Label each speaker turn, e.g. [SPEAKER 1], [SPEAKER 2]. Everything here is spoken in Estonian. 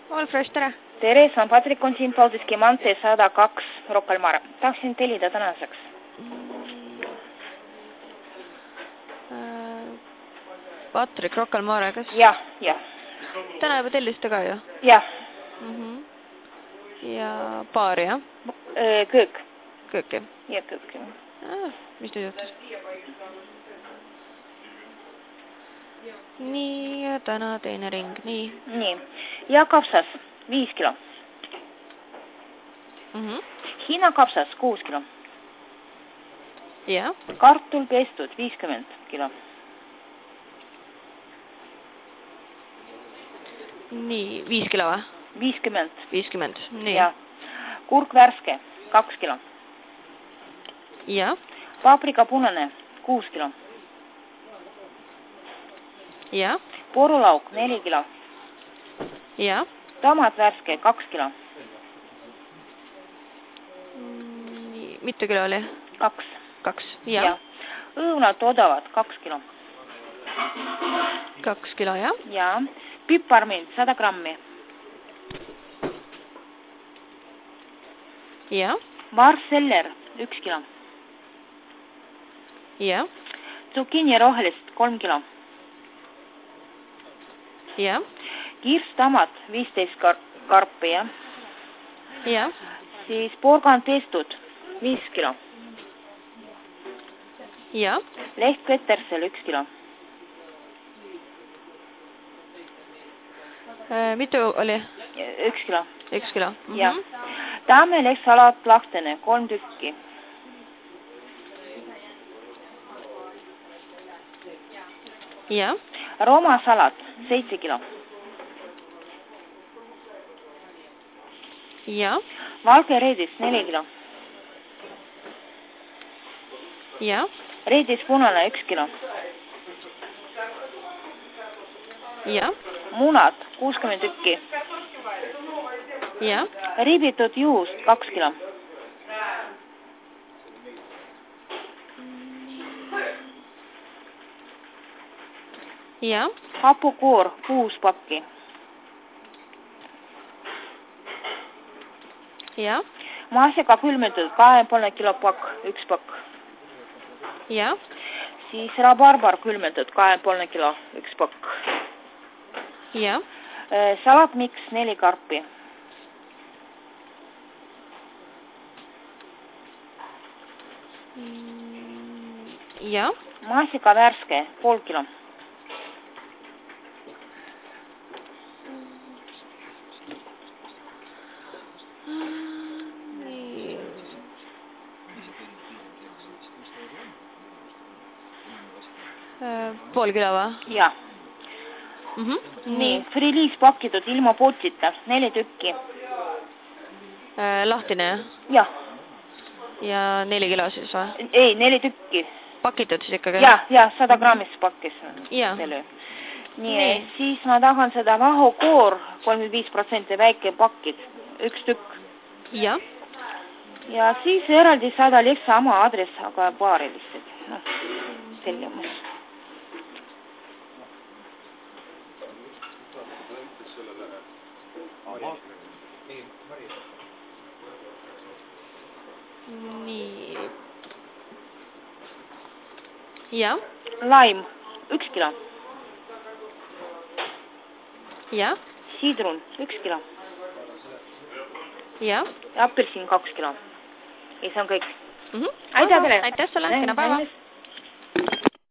[SPEAKER 1] All fresh, tere!
[SPEAKER 2] Tere, San Patrik on siin Paldiski maantee 102 Rocca al Mare. Tahaksin tellida tänaseks.
[SPEAKER 1] Patrik, Rocca al Mare, kas?
[SPEAKER 2] Jah.
[SPEAKER 1] Täna juba tellisite ka ju?
[SPEAKER 2] Jah.
[SPEAKER 1] Ja paari, jah?
[SPEAKER 2] Köök.
[SPEAKER 1] Kööki?
[SPEAKER 2] Ja köök.
[SPEAKER 1] Mis nüüd juhtus? Nii, ja täna teine ring, nii.
[SPEAKER 2] Nii. Ja kapsas 5 kilo. Hiina kapsas 6 kilo.
[SPEAKER 1] Ja?
[SPEAKER 2] Kartul pestud 50 kilo.
[SPEAKER 1] Nii, 5 kilo või?
[SPEAKER 2] 50.
[SPEAKER 1] 50, nii.
[SPEAKER 2] Ja. Kurk värske 2 kilo.
[SPEAKER 1] Ja?
[SPEAKER 2] Paprika punane 6 kilo.
[SPEAKER 1] Ja?
[SPEAKER 2] Porulauk 4 kilo.
[SPEAKER 1] Ja?
[SPEAKER 2] Tomat värske 2 kilo.
[SPEAKER 1] Mitu kilo oli?
[SPEAKER 2] 2.
[SPEAKER 1] 2, ja?
[SPEAKER 2] Õunad odavad 2 kilo.
[SPEAKER 1] 2 kilo, jah?
[SPEAKER 2] Ja. Piparmind 100 grammi.
[SPEAKER 1] Ja?
[SPEAKER 2] Marseller 1 kilo.
[SPEAKER 1] Ja?
[SPEAKER 2] Zucchini rohelist 3 kilo.
[SPEAKER 1] Ja?
[SPEAKER 2] Kirstomat 15 karpi, jah?
[SPEAKER 1] Ja?
[SPEAKER 2] Siis porgand pestud 5 kilo.
[SPEAKER 1] Ja?
[SPEAKER 2] Leht petersel 1 kilo.
[SPEAKER 1] Mitu oli?
[SPEAKER 2] 1 kilo.
[SPEAKER 1] 1 kilo.
[SPEAKER 2] Ja. Tammelehk salat lahtene 3 tükki.
[SPEAKER 1] Ja?
[SPEAKER 2] Roma salat 7 kilo.
[SPEAKER 1] Ja?
[SPEAKER 2] Valge reedis 4 kilo.
[SPEAKER 1] Ja?
[SPEAKER 2] Reedis punane 1 kilo.
[SPEAKER 1] Ja?
[SPEAKER 2] Munad 60 tükki.
[SPEAKER 1] Ja?
[SPEAKER 2] Ribitud juust 2 kilo.
[SPEAKER 1] Ja?
[SPEAKER 2] Hapukoor 6 pakki.
[SPEAKER 1] Ja?
[SPEAKER 2] Maasika külmutatud 2,5 kilo pakk, 1 pakk.
[SPEAKER 1] Ja?
[SPEAKER 2] Siis rabarbar külmutatud 2,5 kilo, 1 pakk.
[SPEAKER 1] Ja?
[SPEAKER 2] Salatmiks 4 karpi.
[SPEAKER 1] Ja?
[SPEAKER 2] Maasika värske 0,5 kilo.
[SPEAKER 1] Pool kilo või?
[SPEAKER 2] Ja. Nii, friliis pakitud ilma potita 4 tükki.
[SPEAKER 1] Lahtine, jah?
[SPEAKER 2] Jah.
[SPEAKER 1] Ja 4 kilo siis või?
[SPEAKER 2] Ei, 4 tükki.
[SPEAKER 1] Pakitud siis ikkagi?
[SPEAKER 2] Ja, 100 grammis pakkis.
[SPEAKER 1] Ja.
[SPEAKER 2] Nii, siis ma tahan seda vahukoor 35% väike pakid, 1 tükk.
[SPEAKER 1] Ja?
[SPEAKER 2] Ja siis eraldi 100 leht sama adress, aga paari lihtsalt. No, tellimus.
[SPEAKER 1] Nii. Ja?
[SPEAKER 2] Laim 1 kilo.
[SPEAKER 1] Ja?
[SPEAKER 2] Sidrun 1 kilo.
[SPEAKER 1] Ja?
[SPEAKER 2] Ja apelsin 2 kilo. Ja see on kõik.
[SPEAKER 1] Aitäh teile! Aitäh sulle! Kena päeva!